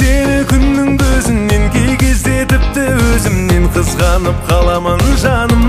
Seni күннің көзінен кей кезде тіпті өзімнен қызғанып қаламын жаным.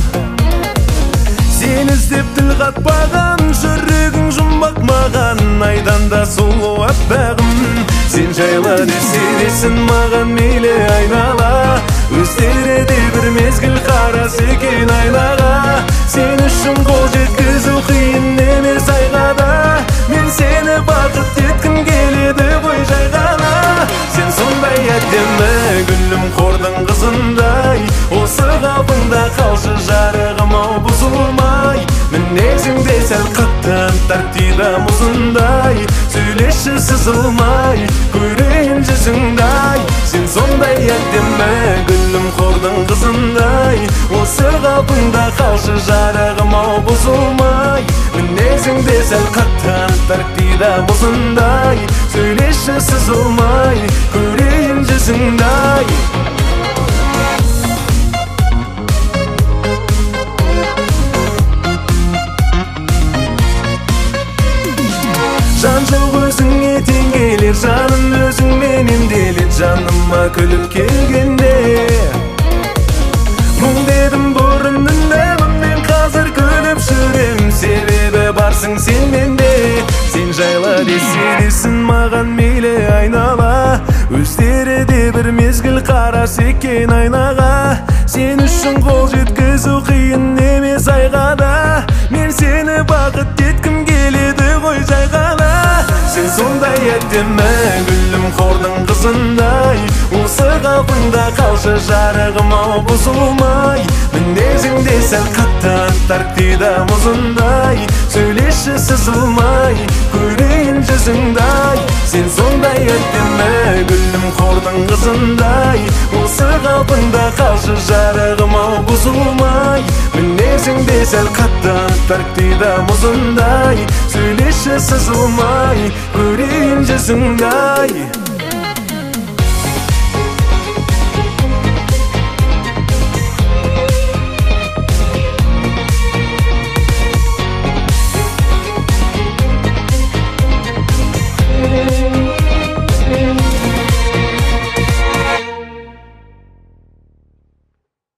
Сен іздеп тіл қатпаған, жүрегің жұмбақ маған, айдан да сұлу аппағым. Сен жайлы десін маған мейлі айнала, өздері де бір мезгіл қарасы екен айнаға. Сен үшін қол жеткізу қиын емес айғада, мен сені бақыт еткім келеді ғой жай ғана. Сен сондай әдемі гүлім қордың қызындай, осы қалпыңда қалшы жарығым ау бұзылмай. Мінезіңде сәл қаттан тартида мұзындай, сөйлеші сызылмай, көрейін жүзіңдай. Сен сондай әдемі гүлім қордың қызындай, осы қалпыңда қалшы жарығым ау бұзылмай. Мінезіңде сәл қаттан тартида мұзындай, сөйлеші сызылмай, көрейін жүзіңдай. Жан жоқ өзіңе тең келер, жаным өзіңмен емделет, жаныма күліп келгенде. Мұң дедім бұрын үнемім, мен қазір күліп жүрем, себебі барсың сен менде. Сен жайлы десін маған мейлі айнала, өздері де бір мезгіл қарасы екен айнаға. Сен үшін қол жеткізу қиын емес айғада, мен сені бақыт еткім келеді ғой жай ғана. Сен сондай әдемі гүлім қордың қызындай, осы қалпыңда қалшы жарығым ау бұзылмай. Мінезіңде сәл қаттан тартида мұзындай, сөйлеші сызылмай, көрейін жүзіңдай. Сен сондай әдемі гүлім қордың қызындай, осы қалпыңда қалшы жарығым ау бұзылмай. Мінезіңде сәл қаттан тартида мұзындай, сөйлеші сызылмай, көрейін жүзіңдай.